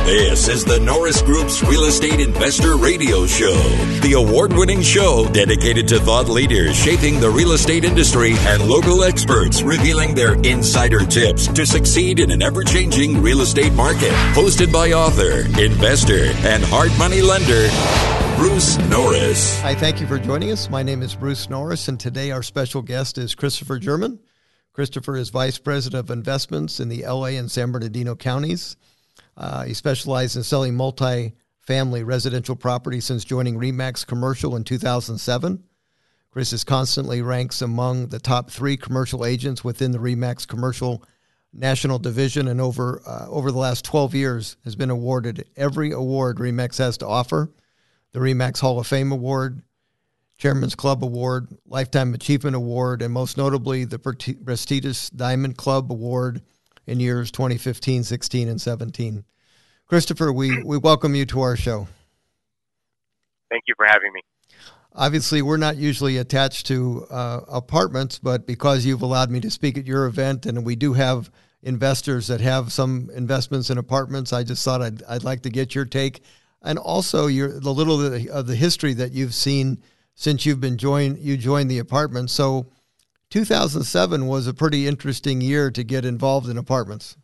This is the Norris Group's Real Estate Investor Radio Show, the award-winning show dedicated to thought leaders shaping the real estate industry and local experts revealing their insider tips to succeed in an ever-changing real estate market. Hosted by author, investor, and hard money lender, Bruce Norris. Hi, thank you for joining us. My name is Bruce Norris, and today our special guest is Christopher German. Christopher is Vice President of Investments in the LA and San Bernardino counties. He specialized in selling multi-family residential properties since joining RE/MAX Commercial in 2007. Chris is constantly ranks among the top 3 commercial agents within the RE/MAX Commercial National Division, and over the last 12 years has been awarded every award RE/MAX has to offer: the RE/MAX Hall of Fame Award, Chairman's Club Award, Lifetime Achievement Award, and most notably the prestigious Diamond Club Award in years 2015, 16, and 17. Christopher, we welcome you to our show. Thank you for having me. Obviously, we're not usually attached to apartments, but because you've allowed me to speak at your event, and we do have investors that have some investments in apartments, I just thought I'd like to get your take, and also the little of the history that you've seen since you joined the apartment. So 2007 was a pretty interesting year to get involved in apartments.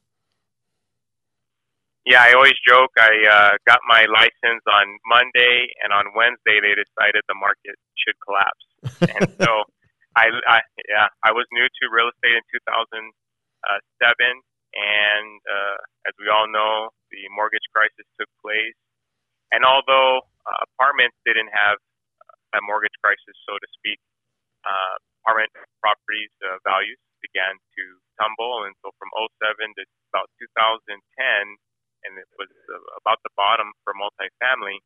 Yeah, I always joke. I got my license on Monday, and on Wednesday they decided the market should collapse. And so, I was new to real estate in 2007, and as we all know, the mortgage crisis took place. And although apartments didn't have a mortgage crisis, so to speak, apartment properties values began to tumble, and so from 2007 to about 2010, and it was about the bottom for multifamily.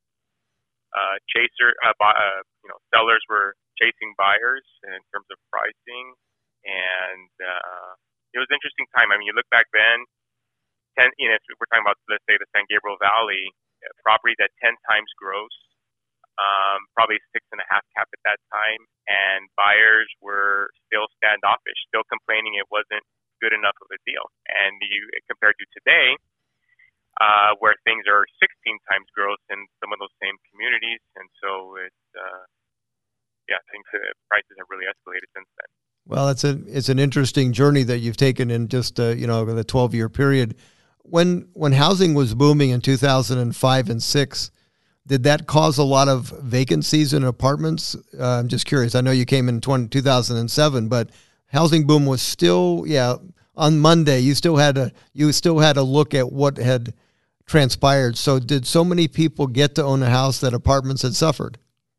Sellers were chasing buyers in terms of pricing, and it was an interesting time. I mean, you look back then, if we're talking about, let's say, the San Gabriel Valley, properties at 10 times gross, probably 6.5 cap at that time, and buyers were still standoffish, still complaining it wasn't good enough of a deal. And compared to today, where things are 16 times gross in some of those same communities, and so I think the prices have really escalated since then. Well, it's an interesting journey that you've taken in just the 12-year period. When housing was booming in 2005 and 6. Did that cause a lot of vacancies in apartments? I'm just curious. I know you came in 2007, but housing boom was still, on Monday, you still had to look at what had transpired. So did so many people get to own a house that apartments had suffered?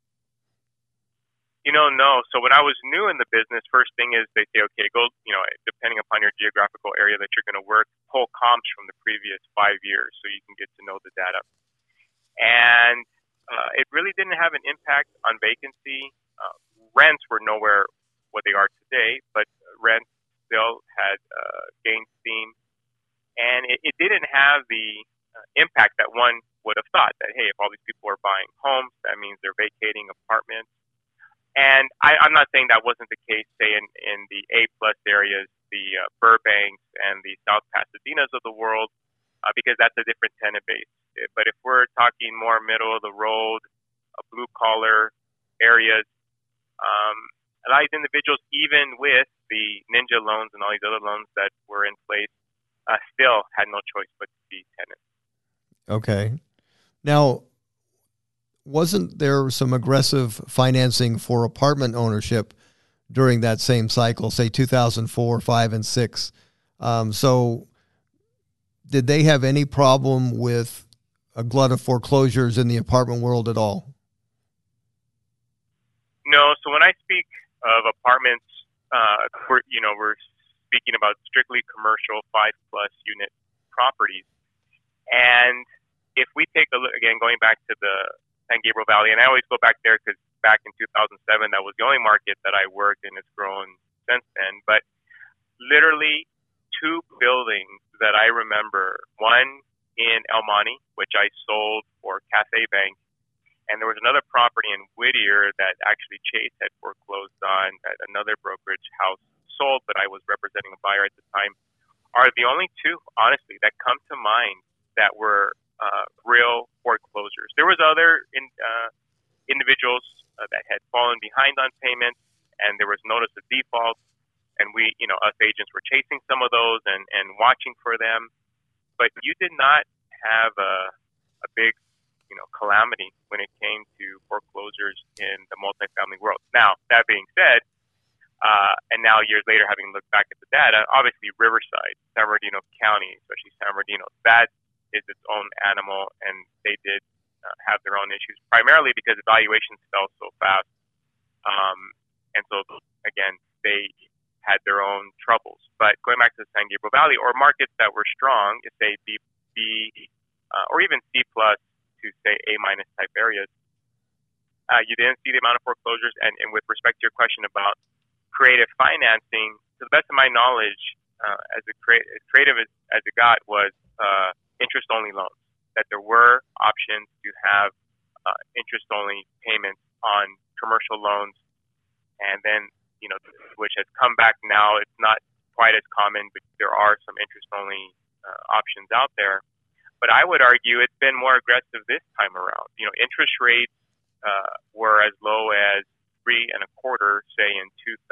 No. So when I was new in the business, first thing is they say, okay, go, depending upon your geographical area that you're going to work, pull comps from the previous 5 years so you can get to know the data. And it really didn't have an impact on vacancy. Rents were nowhere what they are today, but rents still had gained steam. And it didn't have the impact that one would have thought that, hey, if all these people are buying homes, that means they're vacating apartments. And I'm not saying that wasn't the case, say, in the A-plus areas, the Burbanks and the South Pasadenas of the world, because that's a different tenant base. But if we're talking more middle of the road, blue collar areas, a lot of these individuals, even with the Ninja loans and all these other loans that were in place, still had no choice but to be tenants. Okay. Now, wasn't there some aggressive financing for apartment ownership during that same cycle, say 2004, 5, and 6? So did they have any problem with a glut of foreclosures in the apartment world at all? No. So when I speak of apartments, we're speaking about strictly commercial 5+ unit properties. And if we take a look, again, going back to the San Gabriel Valley, and I always go back there because back in 2007, that was the only market that I worked in. It's grown since then. But literally 2 buildings that I remember, one in El Monte, which I sold for Cathay Bank, and there was another property in Whittier that actually Chase had foreclosed on, that another brokerage house sold, but I was representing a buyer at the time, are the only 2, honestly, that come to mind that were real foreclosures. There was other individuals that had fallen behind on payments, and there was notice of default, and we, us agents were chasing some of those and watching for them. But you did not have a big, calamity when it came to foreclosures in the multifamily world. Now, that being said, and now years later, having looked back at the data, obviously Riverside, San Bernardino County, especially San Bernardino, that is its own animal, and they did have their own issues, primarily because valuations fell so fast. And so, again, they had their own troubles. But going back to the San Gabriel Valley, or markets that were strong, say B, or even C plus to say A minus type areas, you didn't see the amount of foreclosures. And with respect to your question about creative financing, to the best of my knowledge, as creative as it got was interest-only loans. That there were options to have interest-only payments on commercial loans, and then which has come back now. It's not quite as common, but there are some interest-only options out there. But I would argue it's been more aggressive this time around. Interest rates were as low as 3.25%, say in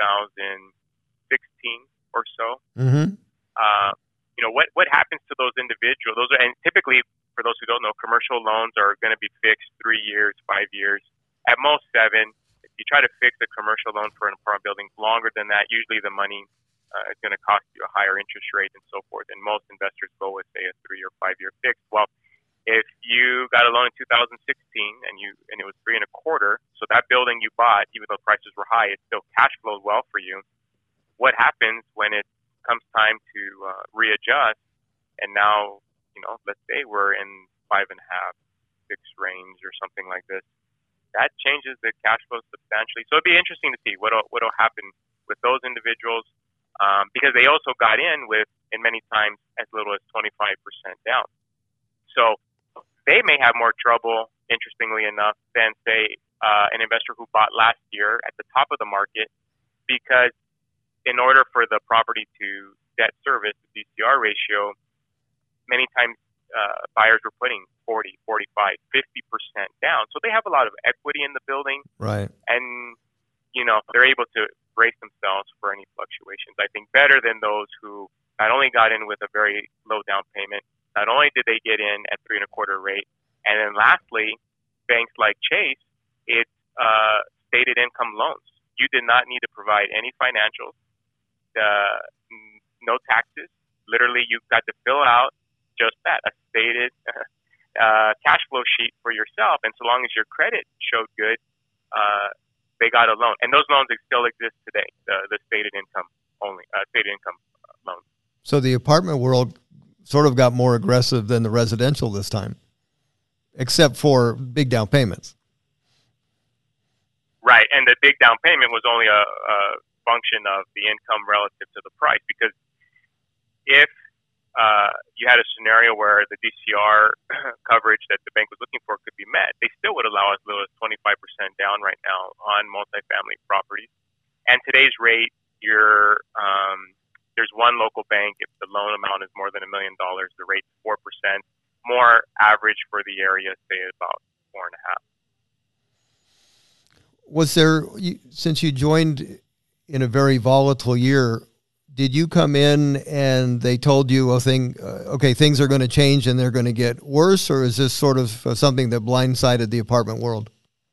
2016 or so. Mm-hmm. What happens to those individuals? And typically, for those who don't know, commercial loans are going to be fixed 3 years, 5 years, at most 7. If you try to fix a commercial loan for an apartment building longer than that, usually the money is going to cost you a higher interest rate and so forth. And most investors go with, say, a 3 or 5 year fix. Well, if you got a loan in 2016 and it was 3.25%, so that building you bought, even though prices were high, it still cash flowed well for you. What happens when it comes time to readjust? And now, let's say we're in 5.5, 6 range or something like this. That changes the cash flow substantially. So it'd be interesting to see what'll happen with those individuals, because they also got in many times as little as 25% down. So they may have more trouble, interestingly enough, than say an investor who bought last year at the top of the market, because in order for the property to debt service, the DCR ratio, many times buyers were putting 40, 45, 50% down. So they have a lot of equity in the building. Right. And, they're able to brace themselves for any fluctuations. I think better than those who not only got in with a very low down payment, not only did they get in at 3.25% rate, and then lastly, banks like Chase, it's stated income loans. You did not need to provide any financials, no taxes. Literally, you got to fill out just that, a stated cash flow sheet for yourself. And so long as your credit showed good, they got a loan. And those loans still exist today, the stated income loans. So the apartment world sort of got more aggressive than the residential this time, except for big down payments. Right, and the big down payment was only a function of the income relative to the price, because if you had a scenario where the DCR coverage that the bank was looking for could be met, they still would allow as little as 25% down right now on multifamily properties. And today's rate, there's one local bank, if the loan amount is more than $1 million, the rate's 4%. More average for the area, say about 4.5%. Was there, since you joined in a very volatile year, did you come in and they told you things are going to change and they're going to get worse, or is this sort of something that blindsided the apartment world?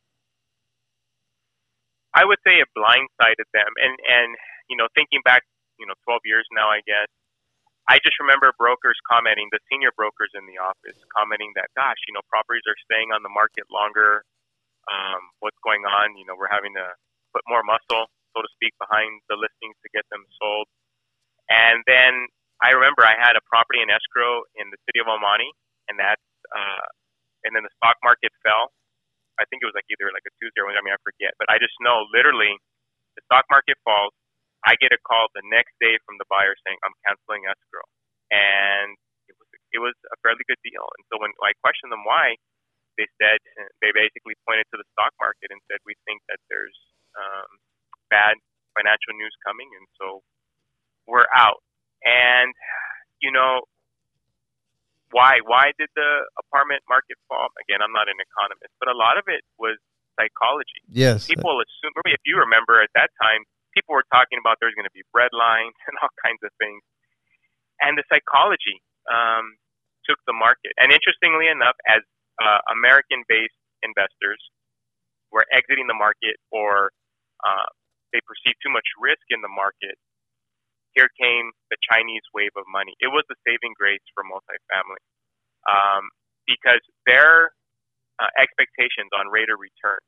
I would say it blindsided them, and thinking back, 12 years now, I guess, I just remember brokers commenting, the senior brokers in the office commenting that, gosh, properties are staying on the market longer. What's going on? We're having to put more muscle, so to speak, behind the listings to get them sold. And then I remember I had a property in escrow in the city of El Monte, and then the stock market fell. I think it was either a Tuesday or Wednesday, I forget. But I just know, literally, the stock market falls. I get a call the next day from the buyer saying, I'm canceling escrow. And it was a fairly good deal. And so when I questioned them why, they basically pointed to the stock market and said, we think that there's bad financial news coming, and so we're out. And, why did the apartment market fall? Again, I'm not an economist, but a lot of it was psychology. Yes. People assume, if you remember at that time, people were talking about there's going to be bread lines and all kinds of things. And the psychology took the market. And interestingly enough, as American-based investors were exiting the market or they perceived too much risk in the market, here came the Chinese wave of money. It was the saving grace for multifamily because their expectations on rate of return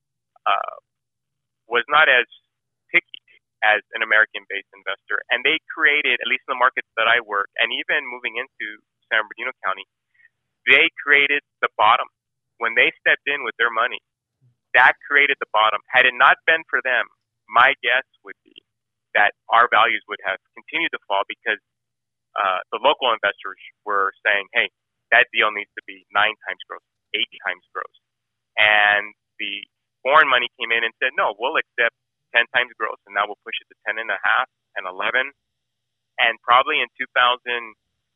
was not as picky as an American-based investor. And they created, at least in the markets that I work, and even moving into San Bernardino County, they created the bottom. When they stepped in with their money, that created the bottom. Had it not been for them, my guess would be that our values would have continued to fall because the local investors were saying, hey, that deal needs to be 9 times gross, 8 times gross. And the foreign money came in and said, no, we'll accept 10 times gross, and now we'll push it to 10.5 and 11. And probably in 2013,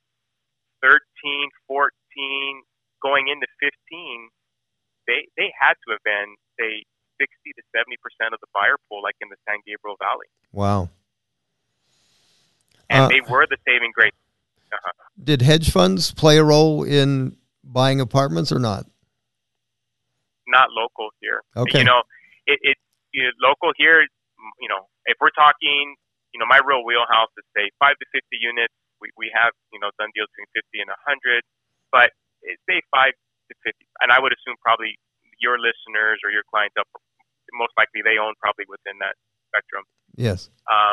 14, going into 15, they had to have been, say, 60 to 70% of the buyer pool, like in the San Gabriel Valley. Wow. And they were the saving grace. Did hedge funds play a role in buying apartments or not? Not local here. Okay. Local here, if we're talking, my real wheelhouse is, say, 5 to 50 units. We have, done deals between 50 and 100, but say 5 to 50. And I would assume probably your listeners or your clients, most likely they own probably within that spectrum. Yes.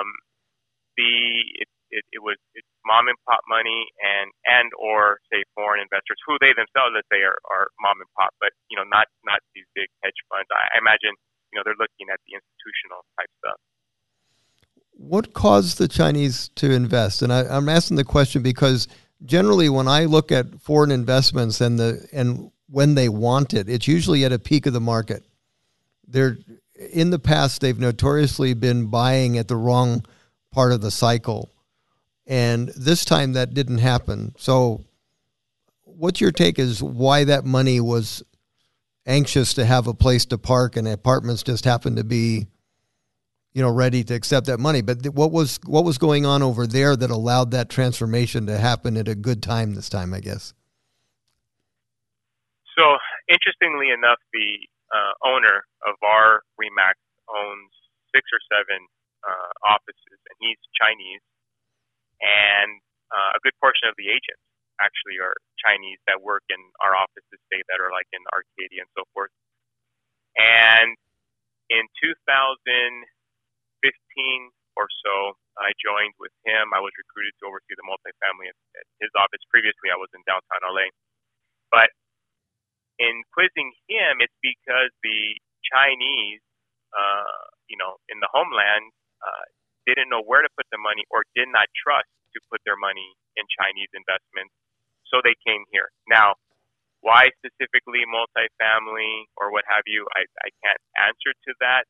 It's mom and pop money and or say foreign investors who they themselves, let's say, are mom and pop, but not these big hedge funds. I imagine they're looking at the institutional type stuff. What caused the Chinese to invest? And I'm asking the question because generally when I look at foreign investments and when they want it, it's usually at a peak of the market. In the past, they've notoriously been buying at the wrong part of the cycle. And this time that didn't happen. So what's your take is why that money was anxious to have a place to park and apartments just happened to be, ready to accept that money? But what was going on over there that allowed that transformation to happen at a good time this time, I guess? So interestingly enough, the owner of our RE/MAX owns 6 or 7 offices, and he's Chinese. And a good portion of the agents actually are Chinese that work in our offices, say, that are like in Arcadia and so forth. And in 2015 or so, I joined with him. I was recruited to oversee the multifamily at his office. Previously, I was in downtown LA. But in quizzing him, it's because the Chinese, in the homeland, didn't know where to put the money or did not trust to put their money in Chinese investments. So they came here. Now, why specifically multifamily or what have you, I can't answer to that.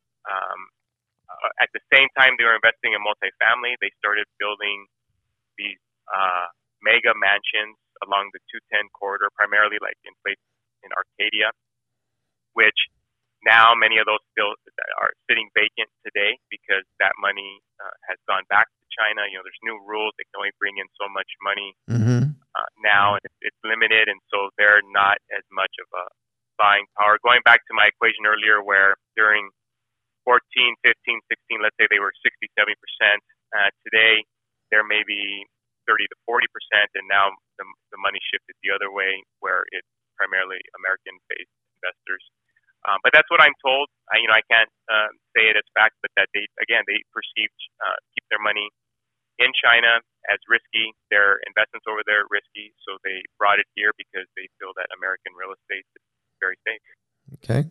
At the same time they were investing in multifamily, they started building these mega mansions along the 210 corridor, primarily like in places in Arcadia, which now many of those still are sitting vacant today because that money has gone back to China. There's new rules. They can only bring in so much money now, and it's limited, and so they're not as much of a buying power. Going back to my equation earlier where during 14, 15, 16, let's say they were 60, 70%. Today, they're maybe 30 to 40%, and now the money shifted the other way where it's primarily American-based investors. But that's what I'm told. I can't say it as fact, but that they perceived keep their money in China as risky. Their investments over there are risky, so they brought it here because they feel that American real estate is very safe. Okay.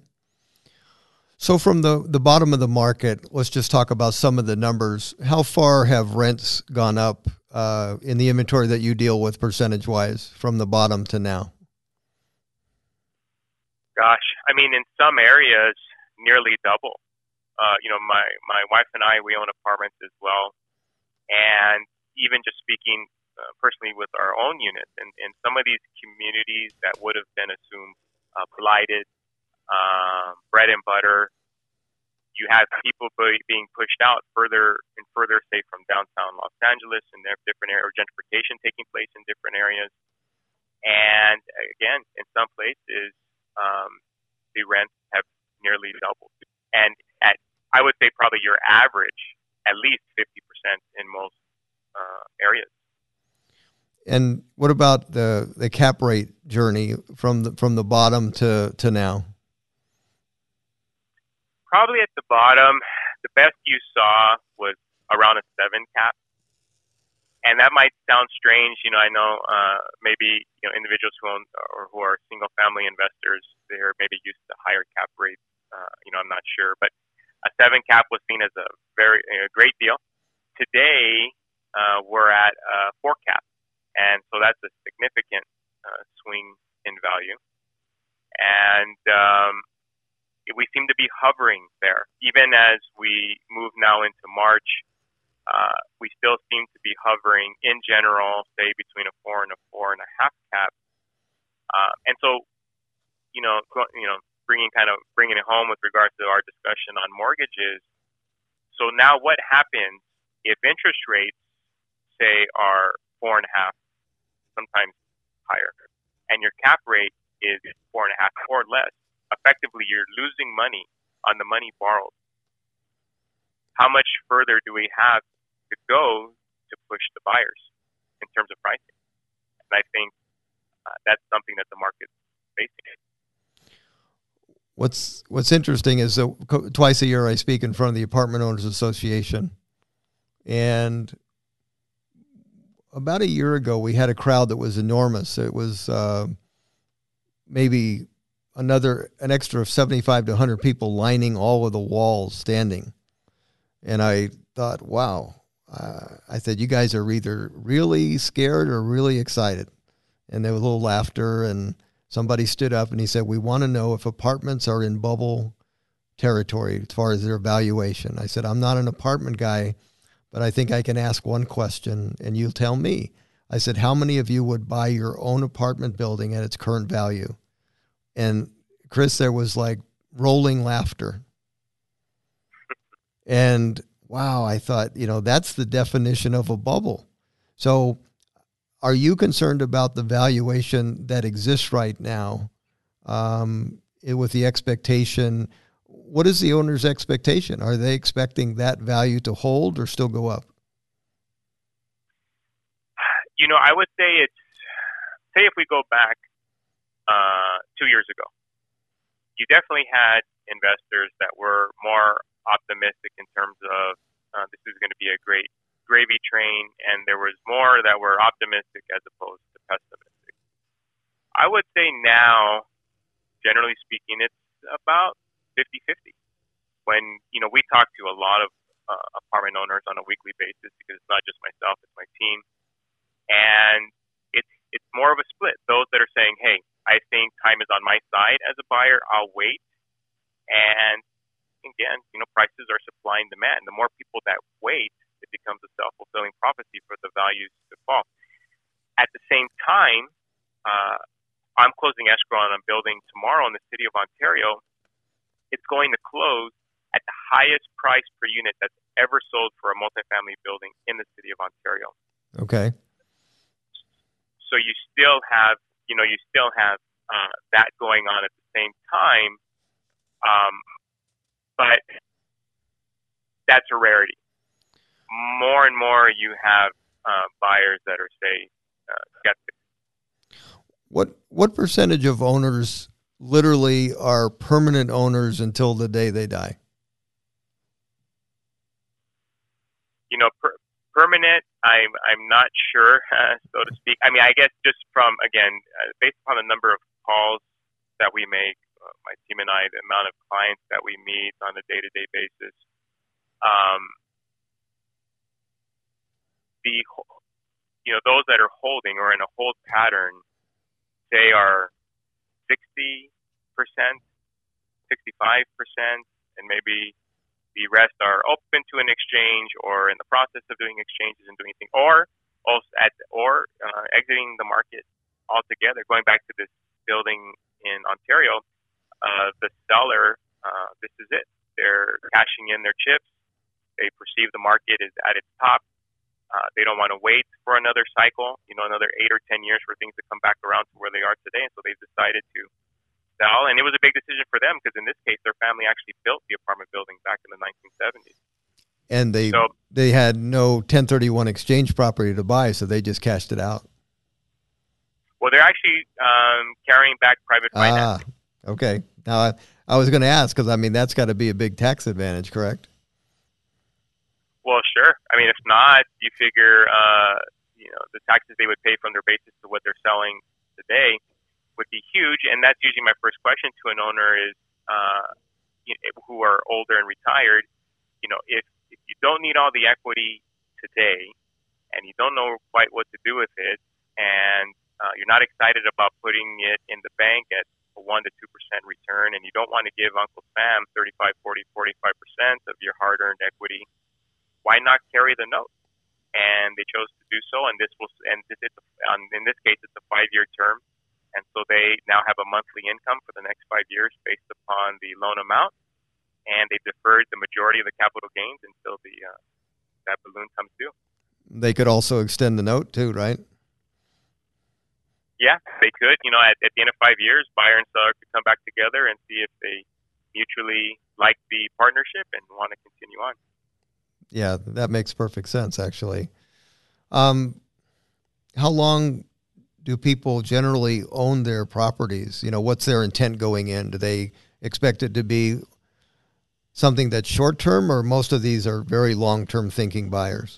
So from the bottom of the market, let's just talk about some of the numbers. How far have rents gone up in the inventory that you deal with percentage-wise from the bottom to now? Gosh, in some areas, nearly double. My wife and I, we own apartments as well. And even just speaking personally with our own units, and some of these communities that would have been assumed blighted, bread and butter. You have people being pushed out further and further, say, from downtown Los Angeles, and there are different areas, or gentrification taking place in different areas. And again, in some places, the rents have nearly doubled. And I would say probably your average, at least 50% in most areas. And what about the cap rate journey from the bottom to now? Probably at the bottom, the best you saw was around a 7 cap. And that might sound strange. I know maybe individuals who own or who are single family investors, they're maybe used to higher cap rates. I'm not sure, but a 7 cap was seen as a great deal. Today, we're at a 4 cap, and so that's a significant swing in value. And we seem to be hovering there. Even as we move now into March, we still seem to be hovering in general, say between a 4 and a 4.5 cap. And so, bringing it home with regards to our discussion on mortgages. So now, what happens if interest rates, say, are 4.5, sometimes higher, and your cap rate is 4.5 or less? Effectively, you're losing money on the money borrowed. How much further do we have to go to push the buyers in terms of pricing? And I think that's something that the market's facing. What's interesting is that twice a year I speak in front of the Apartment Owners Association, and about a year ago we had a crowd that was enormous. It was maybe an extra 75 to 100 people lining all of the walls standing. And I thought, wow. I said, you guys are either really scared or really excited. And there was a little laughter, and somebody stood up and he said, we want to know if apartments are in bubble territory as far as their valuation. I said, I'm not an apartment guy, but I think I can ask one question and you'll tell me. I said, how many of you would buy your own apartment building at its current value? And Chris, there was like rolling laughter. And wow, I thought, that's the definition of a bubble. So are you concerned about the valuation that exists right now with the expectation? What is the owner's expectation? Are they expecting that value to hold or still go up? I would say if we go back 2 years ago, you definitely had investors that were more optimistic in terms of this is going to be a great gravy train, and there was more that were optimistic as opposed to pessimistic. I would say now, generally speaking, it's about 50-50. When, we talk to a lot of apartment owners on a weekly basis, because it's not just myself, it's my team. And it's more of a split. Those that are saying, hey, I think time is on my side as a buyer, I'll wait. And again, prices are supply and demand. The more people that wait, it becomes a self-fulfilling prophecy for the values to fall. At the same time, I'm closing escrow on a building tomorrow in the city of Ontario. It's going to close at the highest price per unit that's ever sold for a multifamily building in the city of Ontario. Okay. So you still have that going on at the same time, but that's a rarity. More and more, you have buyers that are, say, skeptics. What percentage of owners literally are permanent owners until the day they die? Permanent, I'm not sure, so to speak. I mean, I guess just from, again, based upon the number of calls that we make, my team and I, the amount of clients that we meet on a day-to-day basis, those that are holding or in a hold pattern, they are 60%, 65%, and maybe the rest are open to an exchange or in the process of doing exchanges and doing things. Or or exiting the market altogether. Going back to this building in Ontario, the seller, this is it. They're cashing in their chips. They perceive the market is at its top. They don't want to wait for another cycle, another 8 or 10 years for things to come back around to where they are today. And so they've decided to sell. And it was a big decision for them because in this case, their family actually built the apartment building back in the 1970s. And they had no 1031 exchange property to buy, so they just cashed it out. Well, they're actually carrying back private financing. Okay. Now, I was going to ask because, that's got to be a big tax advantage, correct? Well, sure. If not, you figure, the taxes they would pay from their basis to what they're selling today would be huge. And that's usually my first question to an owner is, who are older and retired, if you don't need all the equity today and you don't know quite what to do with it and you're not excited about putting it in the bank at a 1 to 2% return and you don't want to give Uncle Sam 35, 40, 45% of your hard-earned equity, why not carry the note? And they chose to do so, and in this case, it's a 5-year term, and so they now have a monthly income for the next 5 years based upon the loan amount, and they deferred the majority of the capital gains until that balloon comes due. They could also extend the note too, right? Yeah, they could. At the end of 5 years, buyer and seller could come back together and see if they mutually like the partnership and want to continue on. Yeah, that makes perfect sense, actually. How long do people generally own their properties? What's their intent going in? Do they expect it to be something that's short-term, or most of these are very long-term thinking buyers?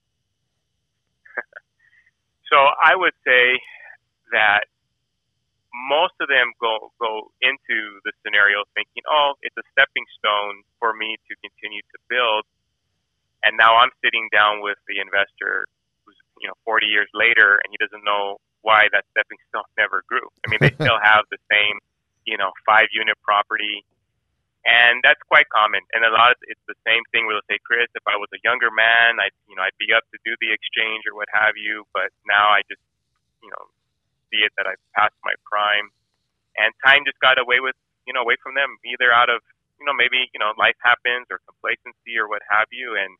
So I would say that most of them go into the scenario thinking, it's a stepping stone for me to continue to build. And now I'm sitting down with the investor who's, 40 years later, and he doesn't know why that stepping stone never grew. They still have the same, 5-unit property. And that's quite common. And it's the same thing where they'll say, Chris, if I was a younger man, I'd be up to do the exchange or what have you. But now I just, see it that I've passed my prime. And time just got away from them, either out of, maybe, life happens or complacency or what have you. And,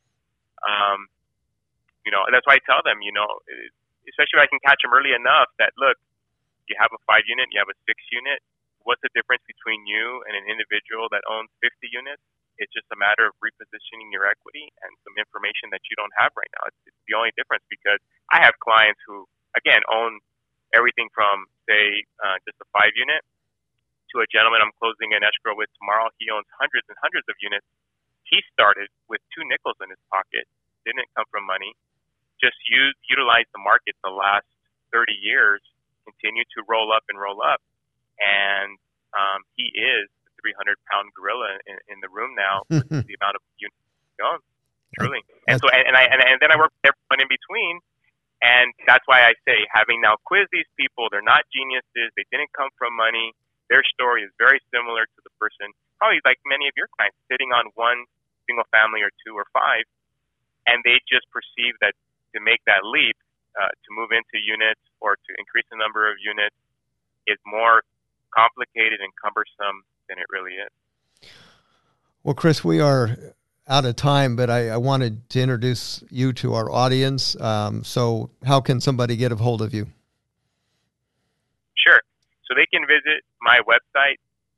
that's why I tell them, especially if I can catch them early enough that, look, you have a 5-unit, you have a 6-unit. What's the difference between you and an individual that owns 50 units? It's just a matter of repositioning your equity and some information that you don't have right now. It's the only difference because I have clients who, again, own everything from, say, just a 5-unit to a gentleman I'm closing an escrow with tomorrow. He owns hundreds and hundreds of units. He started with 2 nickels in his pocket, didn't come from money, just utilized the market the last 30 years, continued to roll up, and he is the 300-pound gorilla in the room now with the amount of units he owns, truly. And so, and then I work with everyone in between, and that's why I say, having now quizzed these people, they're not geniuses, they didn't come from money, their story is very similar to the person, probably like many of your clients, sitting on 1 single family or 2 or 5, and they just perceive that to make that leap, to move into units or to increase the number of units is more complicated and cumbersome than it really is. Well, Chris, we are out of time, but I wanted to introduce you to our audience. So how can somebody get a hold of you? Sure. So they can visit my website,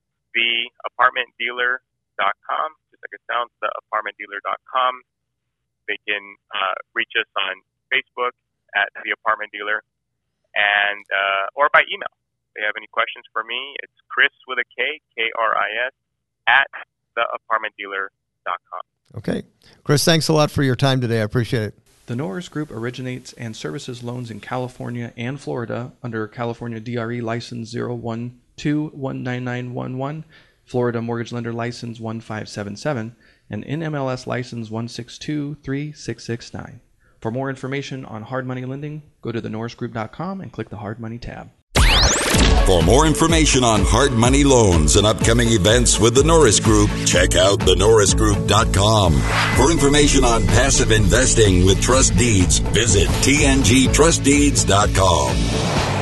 theapartmentdealer.com, just like it sounds, theapartmentdealer.com. They can reach us on Facebook at The Apartment Dealer and or by email. If they have any questions for me, it's Chris with a K, K-R-I-S, at theapartmentdealer.com. Okay. Chris, thanks a lot for your time today. I appreciate it. The Norris Group originates and services loans in California and Florida under California DRE License 012-19911, Florida Mortgage Lender License 1577, and NMLS License 1623669. For more information on hard money lending, go to thenorrisgroup.com and click the Hard Money tab. For more information on hard money loans and upcoming events with the Norris Group, check out thenorrisgroup.com. For information on passive investing with trust deeds, visit tngtrustdeeds.com.